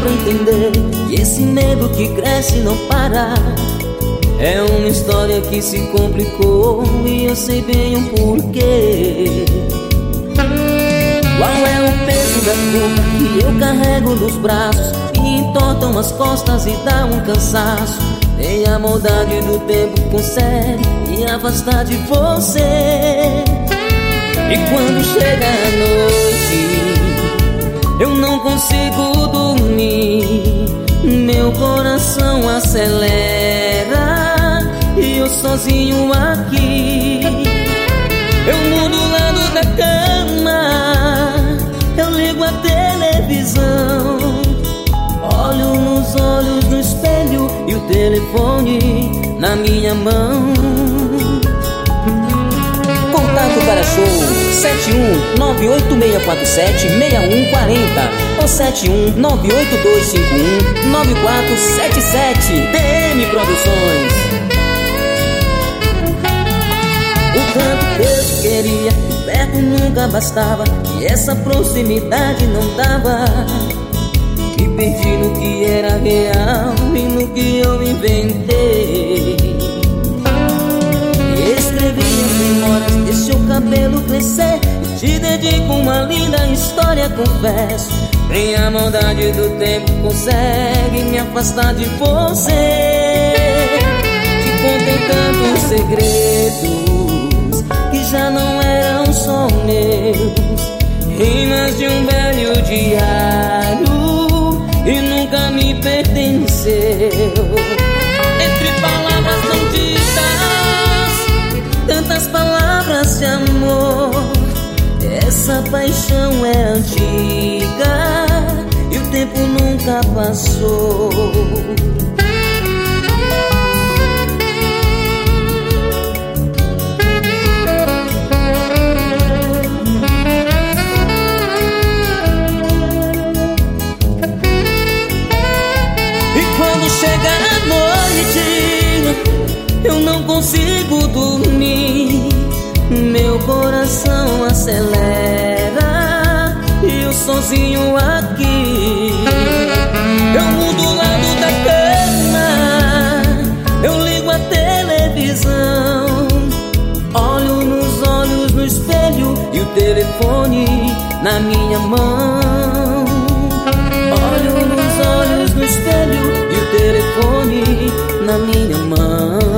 pra entender que esse medo que cresce e não para é uma história que se complicou e eu sei bem o porquê. Qual é o peso da culpa que eu carrego nos braços, que entortam as costas e dá um cansaço? Nem a maldade do tempo consegue me afastar de você. E quando chega a noite, eu não consigo dormir, meu coração acelera e eu sozinho aqui. Eu mudo o lado da cama, eu ligo a televisão, olho nos olhos no espelho e o telefone na minha mão. Contato para show 71986476140 ou 71982519477. DM Produções. O tanto que eu te queria, perto nunca bastava, e essa proximidade não dava. Me perdi no que era real e no que eu inventei. Escrevi as memórias, deixei o cabelo crescer e te dedico uma linda história, confesso. Nem a maldade do tempo consegue me afastar de você. Te contei tantos segredos que já não eram só meus, rimas de um velho diário e nunca me pertenceu. Entre palavras não ditas, tantas palavras de amor, essa paixão é antiga e o tempo nunca passou. E quando chega a noite, eu não consigo dormir, meu coração acelera e eu sozinho aqui. Eu mudo o lado da cama, eu ligo a televisão, olho nos olhos no espelho e o telefone na minha mão. Olho nos olhos no espelho e o telefone na minha mão.